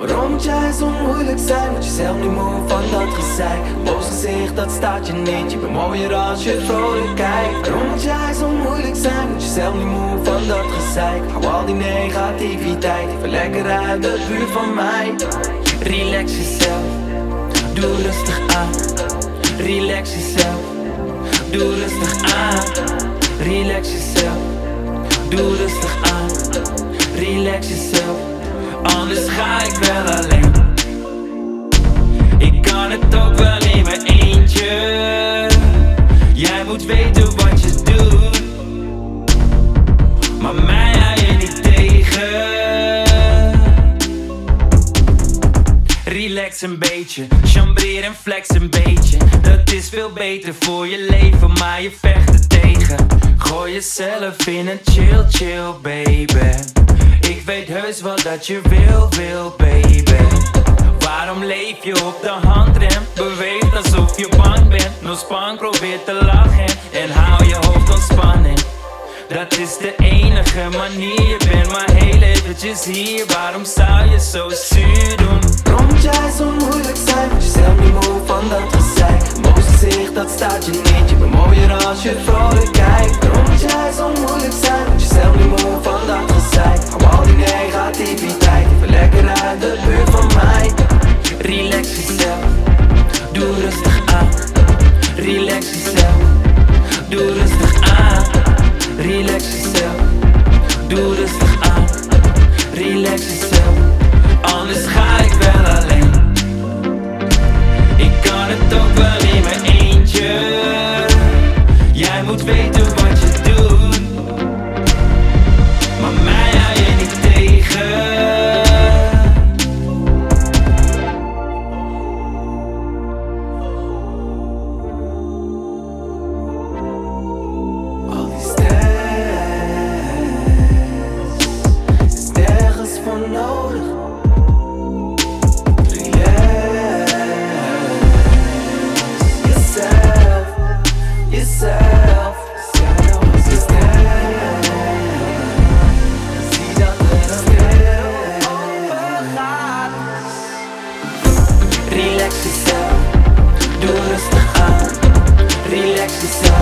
Waarom moet jij zo moeilijk zijn? Moet je zelf niet moe van dat gezeik. Boos gezicht, dat staat je niet. Je bent mooier als je vrolijk kijkt. Waarom moet jij zo moeilijk zijn? Moet je zelf niet moe van dat gezeik. Hou al die negativiteit even lekker uit de buurt van mij. Relax jezelf, doe rustig aan. Relax jezelf, doe rustig aan. Relax jezelf, doe rustig aan. Relax jezelf, anders ga ik wel alleen. Ik kan het ook wel in mijn eentje. Jij moet weten wat je doet, maar mij hou je niet tegen. Relax een beetje, chambreer en flex een beetje. Dat is veel beter voor je leven, maar je vecht er tegen. Gooi jezelf in een chill, chill baby. Ik weet heus wel dat je wil baby. Waarom leef je op de handrem? Beweeg alsof je bang bent. No span, probeer te lachen en hou je hoofd ontspannen. Dat is de enige manier. Je bent maar heel eventjes hier. Waarom zou je zo zuur doen? Waarom moet jij zo moeilijk zijn? Moet je zelf niet moe van dat gezeik. Boos gezicht, dat staat je niet. Je bent mooier als je vrolijk kijkt. Waarom moet jij zo moeilijk zijn? Moet je zelf niet moe van dat gezeik. Hou al die negativiteit even lekker uit de buurt van mij. Relax jezelf, doe rustig aan. Relax jezelf, doe rustig aan. Relax jezelf, doe rustig aan. Relax jezelf, anders ga ik wel alleen. Ik kan het ook wel in mijn eentje. Jij moet weten wat je doet, maar mij hou je niet tegen. Nodig. Relax jezelf, jezelf. Zie dat het stil overgaat. Relax jezelf, doe rustig aan. Relax jezelf.